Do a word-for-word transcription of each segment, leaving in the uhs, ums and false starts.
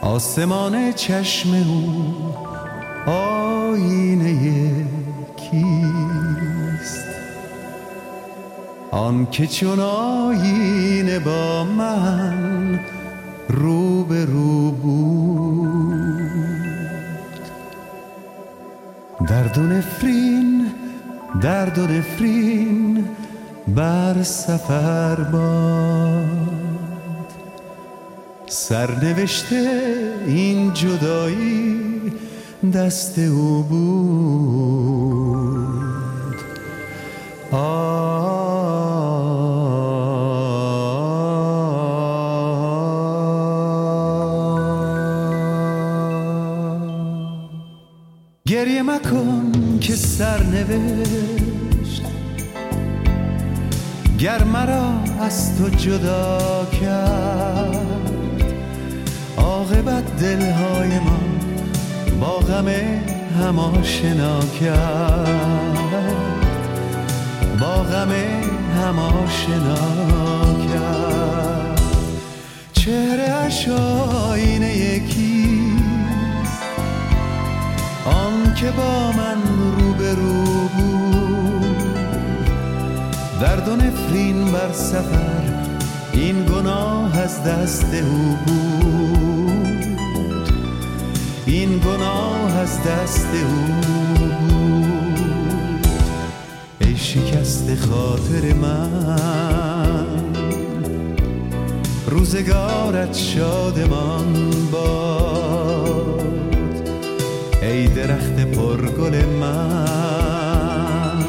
آسمان چشم او آینه کیست؟ آن که چون آینه با من رو به رو بود. درد و نفرین درد و نفرین بر سفر باد، سرنوشته این جدایی دست او بود. آه گریه مکن که سرنوشت گر مرا از تو جدا کرد، عاقبت دلهای ما با غم هم آشنا کرد، با غم هم آشنا کرد. چهره اش آینه یکیست، آن که با من رو به رو بود. درد و نفرین بر سفر این گناه از دست او بود، این گناه از دست او بود. ای شکست خاطر من، روزگارت شادمان باد. ای درخت پرگل من،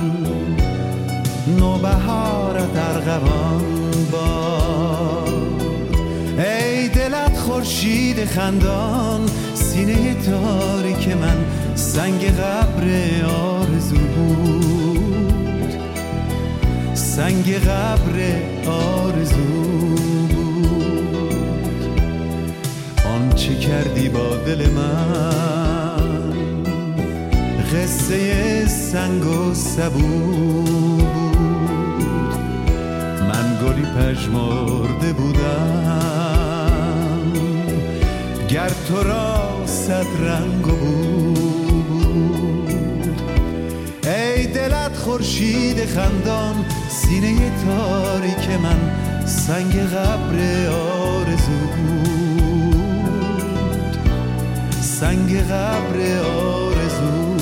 نوبهارت ارغوان باد. ای دلت خورشید خندان، سینه تاریک من سنگ قبر آرزو بود، سنگ قبر آرزو بود. آنچه کردی با دل من قصه سنگ و سبو بود. من گلی پژمرده بودم گر تو را صد رنگ و بو بود. ای دلت خورشید خندان، سینه تاریک من سنگ قبر آرزو بود، سنگ قبر آرزو.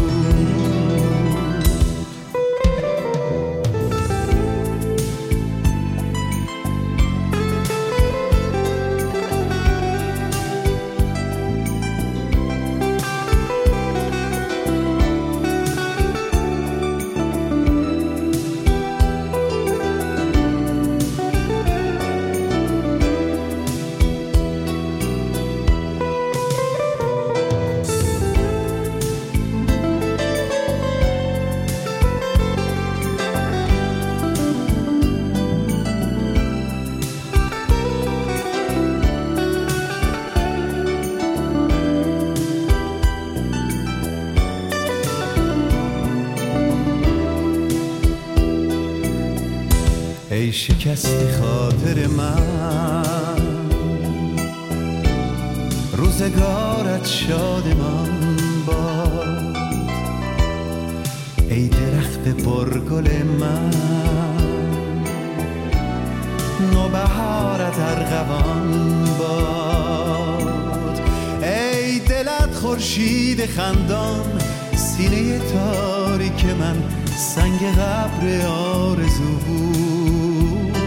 ای شکست خاطر من، روزگارت شادمان باد. ای درخت پرگل من، نوبهارت ارغوان باد. ای دلت خورشید خندان، سینه تاریک من سنگ قبر آرزو بود،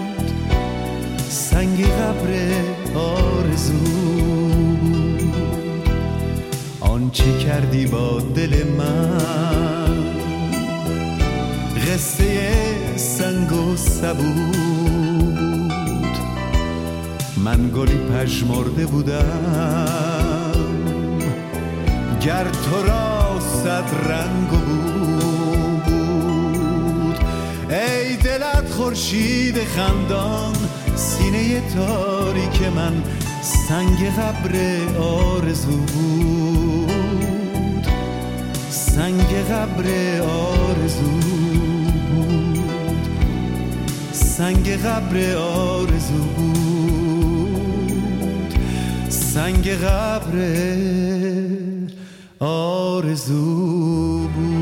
سنگ قبر آرزو بود. آنچه کردی با دل من قصه سنگ و سبو بود. من گلی پژمرده بودم گر تو را صد رنگ و بو بود. ای دلت خورشید خندان، سینه تاریک من سنگ قبر آرزو بود، سنگ قبر آرزو بود، سنگ قبر آرزو بود، سنگ قبر آرزو بود.